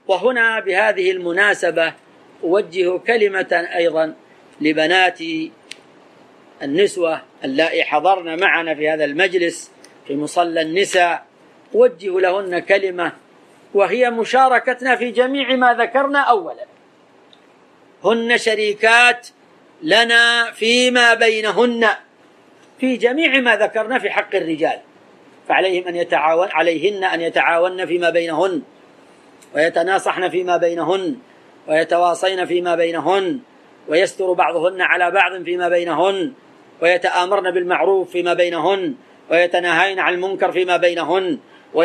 وهنا بهذه المناسبة أوجه كلمة أيضا لبنات النسوة اللائي حضرن معنا في هذا المجلس في مصلى النساء، أوجه لهن كلمة، وهي مشاركتنا في جميع ما ذكرنا. أولا، هن شريكات لنا فيما بينهن في جميع ما ذكرنا في حق الرجال، عليهن أن يتعاون فيما بينهن، ويتناصحن فيما بينهن، ويتواصين فيما بينهن، ويستر بعضهن على بعض فيما بينهن، ويتآمرن بالمعروف فيما بينهن، ويتناهين عن المنكر فيما بينهن،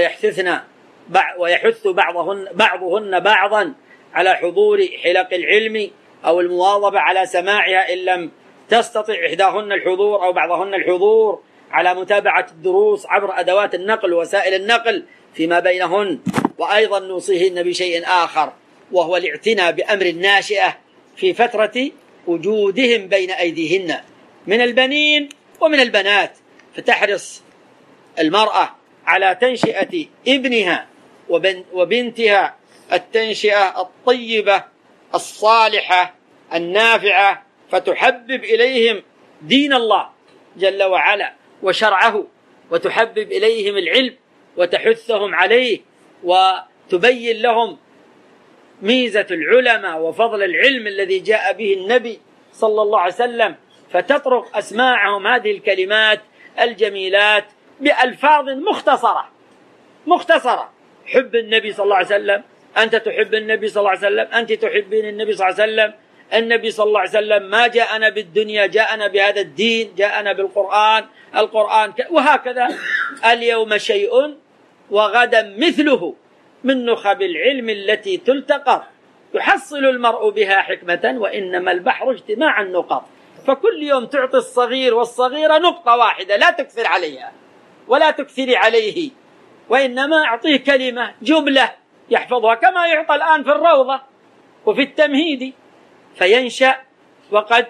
ويحث بعضهن بعضا على حضور حلق العلم أو المواظبة على سماعها إن لم تستطع إحداهن الحضور أو بعضهن الحضور، على متابعة الدروس عبر أدوات النقل ووسائل النقل فيما بينهن. وأيضا نوصيهن بشيء آخر، وهو الاعتناء بأمر الناشئة في فترة وجودهم بين أيديهن من البنين ومن البنات، فتحرص المرأة على تنشئة ابنها وبنتها التنشئة الطيبة الصالحة النافعة، فتحبب إليهم دين الله جل وعلا وشرعه، وتحبب إليهم العلم وتحثهم عليه، وتبين لهم ميزة العلماء وفضل العلم الذي جاء به النبي صلى الله عليه وسلم، فتطرق أسماعهم هذه الكلمات الجميلات بألفاظ مختصرة. حب النبي صلى الله عليه وسلم، أنت تحب النبي صلى الله عليه وسلم، أنت تحبين النبي صلى الله عليه وسلم، النبي صلى الله عليه وسلم ما جاءنا بالدنيا، جاءنا بهذا الدين، جاءنا بالقرآن، وهكذا. اليوم شيء وغدا مثله من نخب العلم التي تلتقط، يحصل المرء بها حكمة، وإنما البحر اجتماع النقط. فكل يوم تعطي الصغير والصغيرة نقطة واحدة، لا تكثر عليها ولا تكثري عليه، وإنما أعطيه كلمة جملة يحفظها، كما يعطى الآن في الروضة وفي التمهيد، فينشأ وقد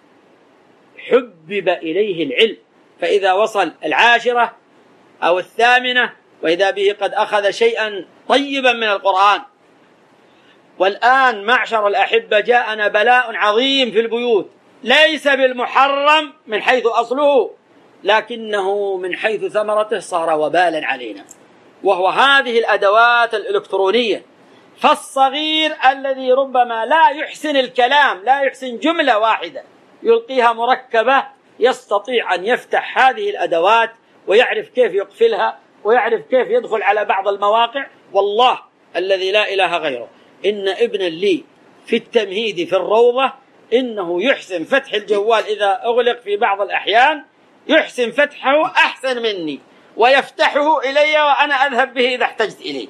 حبب إليه العلم. فإذا وصل 10 أو 8 وإذا به قد أخذ شيئا طيبا من القرآن. والآن معشر الأحبة جاءنا بلاء عظيم في البيوت، ليس بالمحرم من حيث أصله، لكنه من حيث ثمرته صار وبالا علينا، وهو هذه الأدوات الإلكترونية. فالصغير الذي ربما لا يحسن الكلام، لا يحسن جملة واحدة، يلقيها مركبة، يستطيع أن يفتح هذه الأدوات ويعرف كيف يقفلها، ويعرف كيف يدخل على بعض المواقع. والله الذي لا إله غيره، إن ابنا لي في التمهيد في الروضة إنه يحسن فتح الجوال إذا أغلق في بعض الأحيان، يحسن فتحه أحسن مني، ويفتحه إلي وأنا أذهب به إذا احتجت إليه.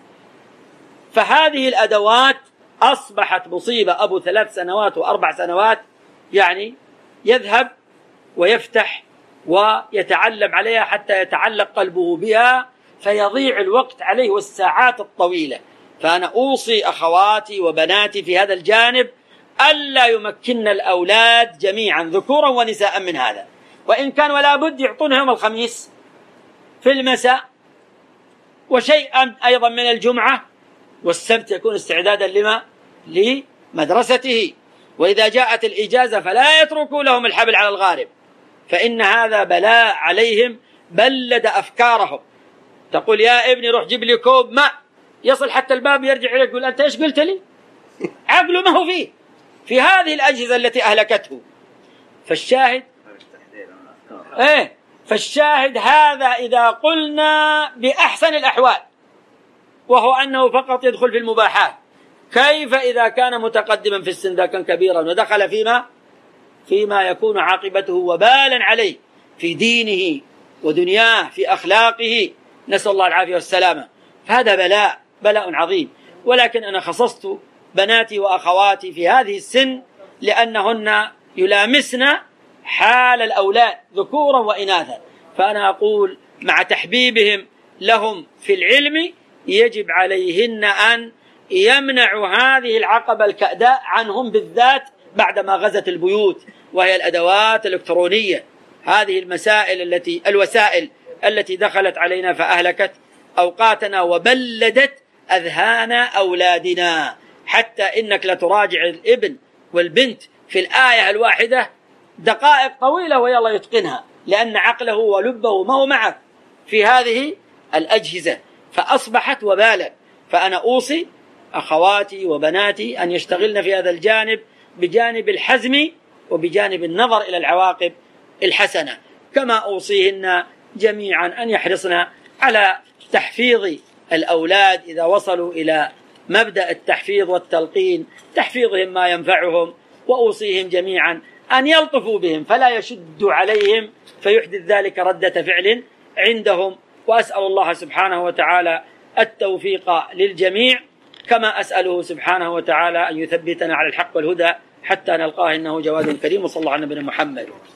فهذه الأدوات أصبحت مصيبة. أبو 3 سنوات و4 سنوات يعني يذهب ويفتح ويتعلم عليها حتى يتعلق قلبه بها، فيضيع الوقت عليه والساعات الطويلة. فأنا أوصي أخواتي وبناتي في هذا الجانب ألا يمكن الأولاد جميعا ذكورا ونساء من هذا، وإن كان ولا بد يعطونه يوم الخميس في المساء، وشيئا أيضا من الجمعة، والسبت يكون استعدادا لمدرسته. وإذا جاءت الإجازة فلا يتركوا لهم الحبل على الغارب، فإن هذا بلاء عليهم، بلد أفكارهم. تقول يا ابني روح جيب لي كوب ماء، يصل حتى الباب يرجع إليك يقول أنت إيش قلت لي؟ عقله ما هو فيه في هذه الأجهزة التي أهلكته. فالشاهد هذا إذا قلنا بأحسن الأحوال، وهو أنه فقط يدخل في المباحات. كيف إذا كان متقدما في السن، ذا كان كبيرا ودخل فيما يكون عاقبته وبالا عليه في دينه ودنياه، في أخلاقه، نسأل الله العافية والسلامة. فهذا بلاء عظيم. ولكن أنا خصصت بناتي وأخواتي في هذه السن لأنهن يلامسن حال الأولاد ذكورا وإناثا. فأنا أقول مع تحبيبهم لهم في العلم يجب عليهن أن يمنعوا هذه العقبة الكأداء عنهم، بالذات بعدما غزت البيوت، وهي الأدوات الإلكترونية. هذه الوسائل التي دخلت علينا فأهلكت أوقاتنا وبلدت أذهان أولادنا، حتى إنك لتراجع الابن والبنت في الآية الواحدة دقائق طويلة ويلا يتقنها، لأن عقله ولبه ما هو معه في هذه الأجهزة، فأصبحت وبالا. فأنا أوصي أخواتي وبناتي أن يشتغلن في هذا الجانب بجانب الحزم وبجانب النظر إلى العواقب الحسنة، كما أوصيهن جميعا أن يحرصن على تحفيظ الأولاد إذا وصلوا إلى مبدأ التحفيظ والتلقين، تحفيظهم ما ينفعهم. وأوصيهم جميعا أن يلطفوا بهم فلا يشدوا عليهم فيحدث ذلك ردة فعل عندهم. وأسأل الله سبحانه وتعالى التوفيق للجميع، كما أسأله سبحانه وتعالى أن يثبتنا على الحق والهدى حتى نلقاه إنه جواد كريم. وصلى الله على نبينا محمد.